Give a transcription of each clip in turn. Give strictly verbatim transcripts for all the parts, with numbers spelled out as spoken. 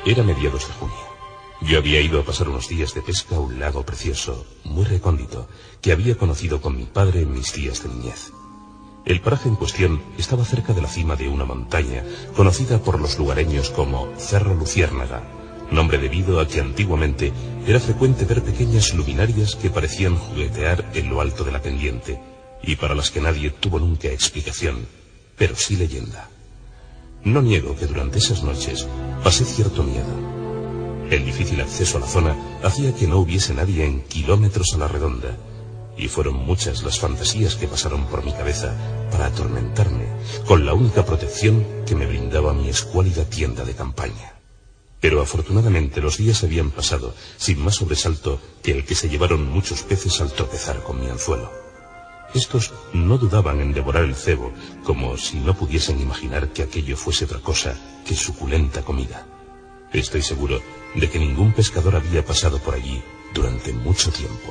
Era mediados de junio. Yo había ido a pasar unos días de pesca a un lago precioso, muy recóndito, que había conocido con mi padre en mis días de niñez. El paraje en cuestión estaba cerca de la cima de una montaña, conocida por los lugareños como Cerro Luciérnaga, nombre debido a que antiguamente era frecuente ver pequeñas luminarias que parecían juguetear en lo alto de la pendiente, y para las que nadie tuvo nunca explicación, pero sí leyenda. No niego que durante esas noches pasé cierto miedo. El difícil acceso a la zona hacía que no hubiese nadie en kilómetros a la redonda, y fueron muchas las fantasías que pasaron por mi cabeza para atormentarme con la única protección que me brindaba mi escuálida tienda de campaña. Pero afortunadamente los días habían pasado sin más sobresalto que el que se llevaron muchos peces al tropezar con mi anzuelo. Estos no dudaban en devorar el cebo, como si no pudiesen imaginar que aquello fuese otra cosa que suculenta comida. Estoy seguro de que ningún pescador había pasado por allí durante mucho tiempo.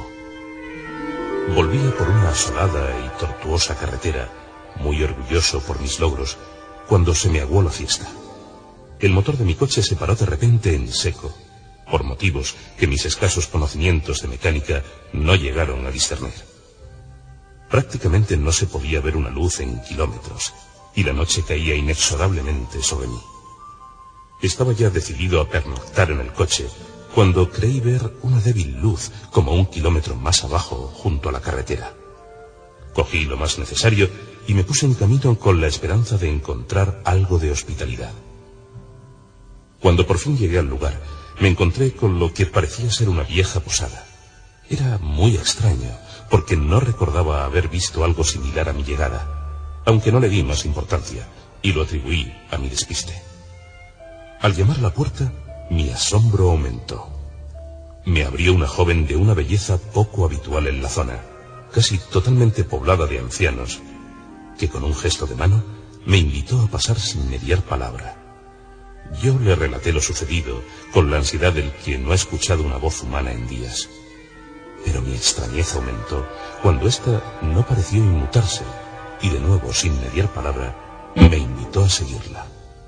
Volvía por una asolada y tortuosa carretera, muy orgulloso por mis logros, cuando se me aguó la fiesta. El motor de mi coche se paró de repente en seco, por motivos que mis escasos conocimientos de mecánica no llegaron a discernir. Prácticamente no se podía ver una luz en kilómetros, y la noche caía inexorablemente sobre mí. Estaba ya decidido a pernoctar en el coche, cuando creí ver una débil luz como un kilómetro más abajo, junto a la carretera. Cogí lo más necesario y me puse en camino con la esperanza de encontrar algo de hospitalidad. Cuando por fin llegué al lugar, me encontré con lo que parecía ser una vieja posada. Era muy extraño, porque no recordaba haber visto algo similar a mi llegada, aunque no le di más importancia, y lo atribuí a mi despiste. Al llamar a la puerta, mi asombro aumentó. Me abrió una joven de una belleza poco habitual en la zona, casi totalmente poblada de ancianos, que con un gesto de mano me invitó a pasar sin mediar palabra. Yo le relaté lo sucedido, con la ansiedad del que no ha escuchado una voz humana en días. Pero mi extrañeza aumentó cuando ésta no pareció inmutarse, y de nuevo, sin mediar palabra, me invitó a seguirla.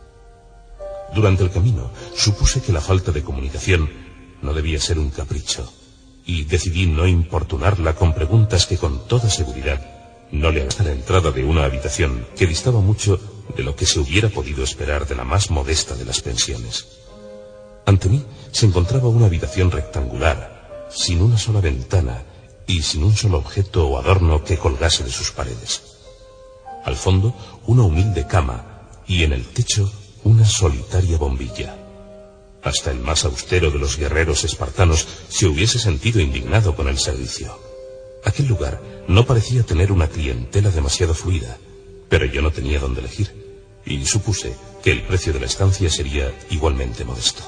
Durante el camino supuse que la falta de comunicación no debía ser un capricho, y decidí no importunarla con preguntas que con toda seguridad no le hasta la entrada de una habitación que distaba mucho de lo que se hubiera podido esperar de la más modesta de las pensiones. Ante mí se encontraba una habitación rectangular, sin una sola ventana y sin un solo objeto o adorno que colgase de sus paredes. Al fondo, una humilde cama y en el techo una solitaria bombilla. Hasta el más austero de los guerreros espartanos se hubiese sentido indignado con el servicio. Aquel lugar no parecía tener una clientela demasiado fluida, pero yo no tenía dónde elegir, y supuse que el precio de la estancia sería igualmente modesto.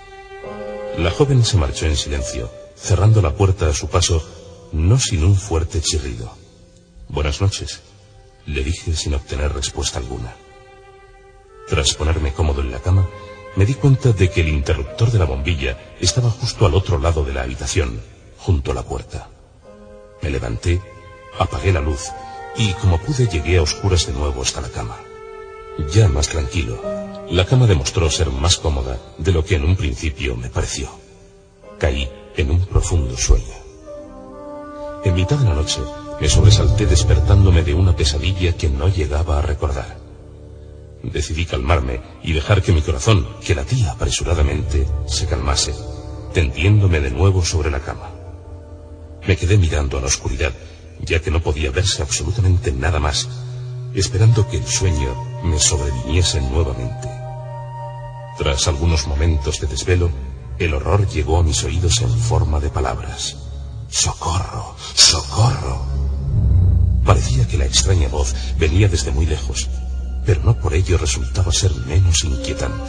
La joven se marchó en silencio, cerrando la puerta a su paso, no sin un fuerte chirrido. «Buenas noches», le dije sin obtener respuesta alguna. Tras ponerme cómodo en la cama, me di cuenta de que el interruptor de la bombilla estaba justo al otro lado de la habitación, junto a la puerta. Me levanté, apagué la luz y, como pude, llegué a oscuras de nuevo hasta la cama. Ya más tranquilo, la cama demostró ser más cómoda de lo que en un principio me pareció. Caí en un profundo sueño. En mitad de la noche me sobresalté despertándome de una pesadilla que no llegaba a recordar. Decidí calmarme y dejar que mi corazón, que latía apresuradamente, se calmase, tendiéndome de nuevo sobre la cama. Me quedé mirando a la oscuridad, ya que no podía verse absolutamente nada más, esperando que el sueño me sobreviniese nuevamente. Tras algunos momentos de desvelo, el horror llegó a mis oídos en forma de palabras. ¡Socorro! ¡Socorro! Parecía que la extraña voz venía desde muy lejos, pero no por ello resultaba ser menos inquietante.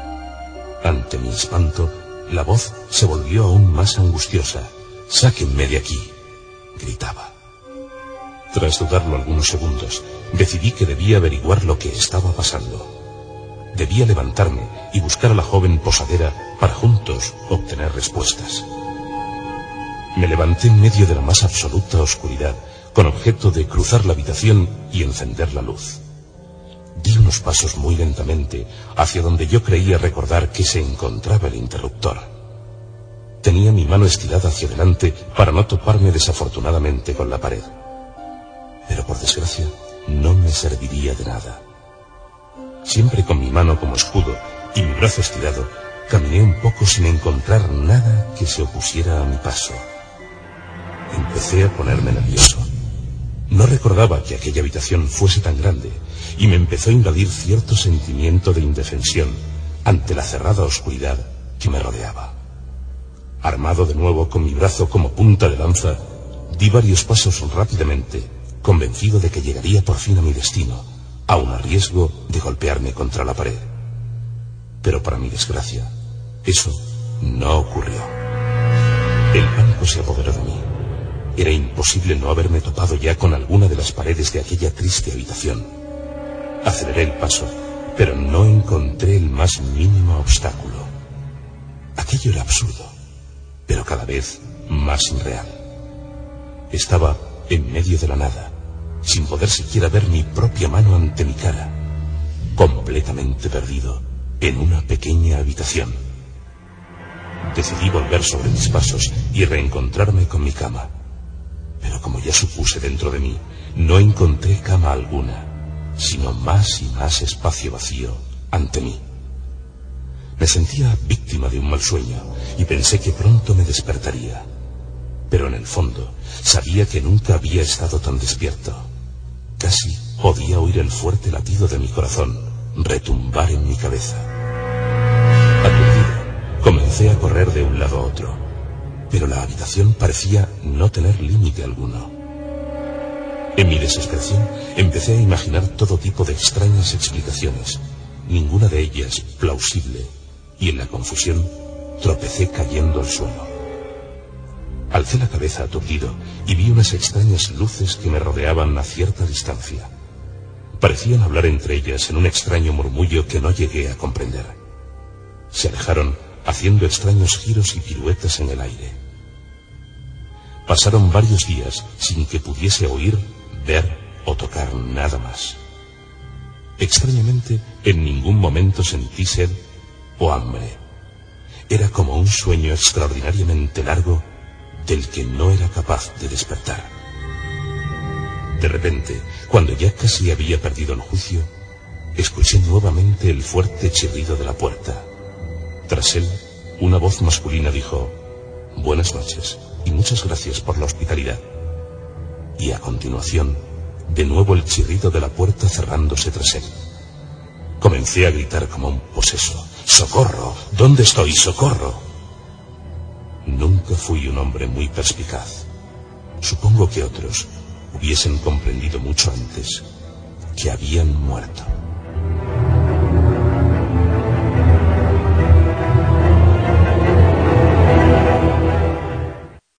Ante mi espanto, la voz se volvió aún más angustiosa. «¡Sáquenme de aquí!», gritaba. Tras dudarlo algunos segundos, decidí que debía averiguar lo que estaba pasando. Debía levantarme y buscar a la joven posadera para juntos obtener respuestas. Me levanté en medio de la más absoluta oscuridad, con objeto de cruzar la habitación y encender la luz. Di unos pasos muy lentamente hacia donde yo creía recordar que se encontraba el interruptor. Tenía mi mano estirada hacia adelante para no toparme desafortunadamente con la pared. Pero por desgracia no me serviría de nada. Siempre con mi mano como escudo y mi brazo estirado, caminé un poco sin encontrar nada que se opusiera a mi paso. Empecé a ponerme nervioso. No recordaba que aquella habitación fuese tan grande y me empezó a invadir cierto sentimiento de indefensión ante la cerrada oscuridad que me rodeaba. Armado de nuevo con mi brazo como punta de lanza, di varios pasos rápidamente, convencido de que llegaría por fin a mi destino, aun a riesgo de golpearme contra la pared. Pero para mi desgracia, eso no ocurrió. El pánico se apoderó de mí. Era imposible no haberme topado ya con alguna de las paredes de aquella triste habitación. Aceleré el paso, pero no encontré el más mínimo obstáculo. Aquello era absurdo, pero cada vez más irreal. Estaba en medio de la nada, sin poder siquiera ver mi propia mano ante mi cara, completamente perdido en una pequeña habitación. Decidí volver sobre mis pasos y reencontrarme con mi cama. Pero como ya supuse dentro de mí, no encontré cama alguna, sino más y más espacio vacío ante mí. Me sentía víctima de un mal sueño y pensé que pronto me despertaría. Pero en el fondo sabía que nunca había estado tan despierto. Casi podía oír el fuerte latido de mi corazón retumbar en mi cabeza. Aturdido, comencé a correr de un lado a otro. Pero la habitación parecía no tener límite alguno. En mi desesperación empecé a imaginar todo tipo de extrañas explicaciones, ninguna de ellas plausible, y en la confusión tropecé cayendo al suelo. Alcé la cabeza aturdido y vi unas extrañas luces que me rodeaban a cierta distancia. Parecían hablar entre ellas en un extraño murmullo que no llegué a comprender. Se alejaron haciendo extraños giros y piruetas en el aire. Pasaron varios días sin que pudiese oír, ver o tocar nada más. Extrañamente, en ningún momento sentí sed o hambre. Era como un sueño extraordinariamente largo del que no era capaz de despertar. De repente, cuando ya casi había perdido el juicio, escuché nuevamente el fuerte chirrido de la puerta. Tras él, una voz masculina dijo: «Buenas noches y muchas gracias por la hospitalidad». Y a continuación, de nuevo el chirrido de la puerta cerrándose tras él. Comencé a gritar como un poseso: «¡Socorro! ¿Dónde estoy? ¡Socorro!». Nunca fui un hombre muy perspicaz. Supongo que otros hubiesen comprendido mucho antes que habían muerto.